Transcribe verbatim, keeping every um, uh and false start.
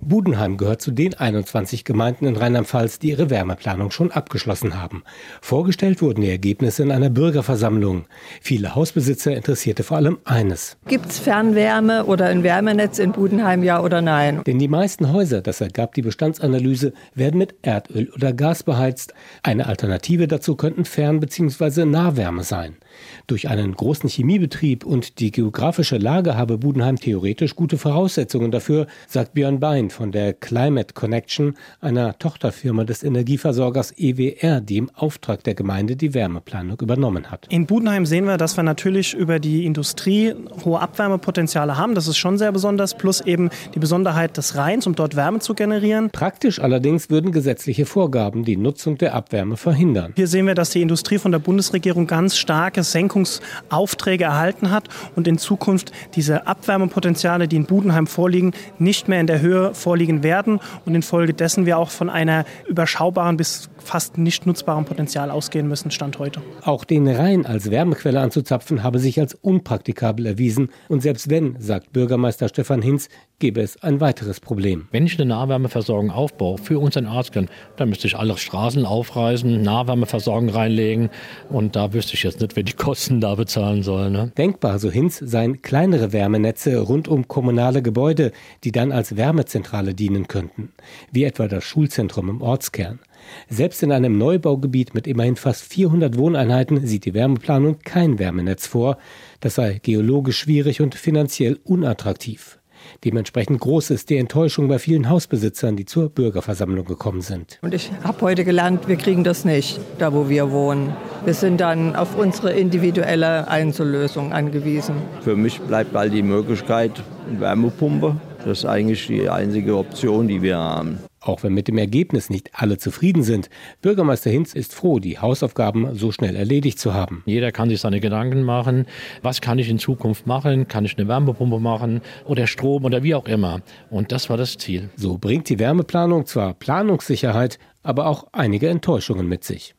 Budenheim gehört zu den einundzwanzig Gemeinden in Rheinland-Pfalz, die ihre Wärmeplanung schon abgeschlossen haben. Vorgestellt wurden die Ergebnisse in einer Bürgerversammlung. Viele Hausbesitzer interessierte vor allem eines. Gibt es Fernwärme oder ein Wärmenetz in Budenheim, ja oder nein? Denn die meisten Häuser, das ergab die Bestandsanalyse, werden mit Erdöl oder Gas beheizt. Eine Alternative dazu könnten Fern- bzw. Nahwärme sein. Durch einen großen Chemiebetrieb und die geografische Lage habe Budenheim theoretisch gute Voraussetzungen dafür, sagt Björn Bein von der Climate Connection, einer Tochterfirma des Energieversorgers E W R, die im Auftrag der Gemeinde die Wärmeplanung übernommen hat. In Budenheim sehen wir, dass wir natürlich über die Industrie hohe Abwärmepotenziale haben. Das ist schon sehr besonders, plus eben die Besonderheit des Rheins, um dort Wärme zu generieren. Praktisch allerdings würden gesetzliche Vorgaben die Nutzung der Abwärme verhindern. Hier sehen wir, dass die Industrie von der Bundesregierung ganz starke Senkungsaufträge erhalten hat und in Zukunft diese Abwärmepotenziale, die in Budenheim vorliegen, nicht mehr in der Höhe vorliegen werden und infolgedessen wir auch von einer überschaubaren bis fast nicht nutzbaren Potenzial ausgehen müssen, Stand heute. Auch den Rhein als Wärmequelle anzuzapfen, habe sich als unpraktikabel erwiesen. Und selbst wenn, sagt Bürgermeister Stefan Hinz, gäbe es ein weiteres Problem. Wenn ich eine Nahwärmeversorgung aufbaue für unseren Ortskern, dann müsste ich alle Straßen aufreißen, Nahwärmeversorgung reinlegen und da wüsste ich jetzt nicht, wer die Kosten da bezahlen soll. Ne? Denkbar, so Hinz, seien kleinere Wärmenetze rund um kommunale Gebäude, die dann als Wärmezentrale dienen könnten, wie etwa das Schulzentrum im Ortskern. Selbst in einem Neubaugebiet mit immerhin fast vierhundert Wohneinheiten sieht die Wärmeplanung kein Wärmenetz vor. Das sei geologisch schwierig und finanziell unattraktiv. Dementsprechend groß ist die Enttäuschung bei vielen Hausbesitzern, die zur Bürgerversammlung gekommen sind. Und ich habe heute gelernt, wir kriegen das nicht, da wo wir wohnen. Wir sind dann auf unsere individuelle Einzellösung angewiesen. Für mich bleibt bald die Möglichkeit, Wärmepumpe. Das ist eigentlich die einzige Option, die wir haben. Auch wenn mit dem Ergebnis nicht alle zufrieden sind, Bürgermeister Hinz ist froh, die Hausaufgaben so schnell erledigt zu haben. Jeder kann sich seine Gedanken machen, was kann ich in Zukunft machen, kann ich eine Wärmepumpe machen oder Strom oder wie auch immer. Und das war das Ziel. So bringt die Wärmeplanung zwar Planungssicherheit, aber auch einige Enttäuschungen mit sich.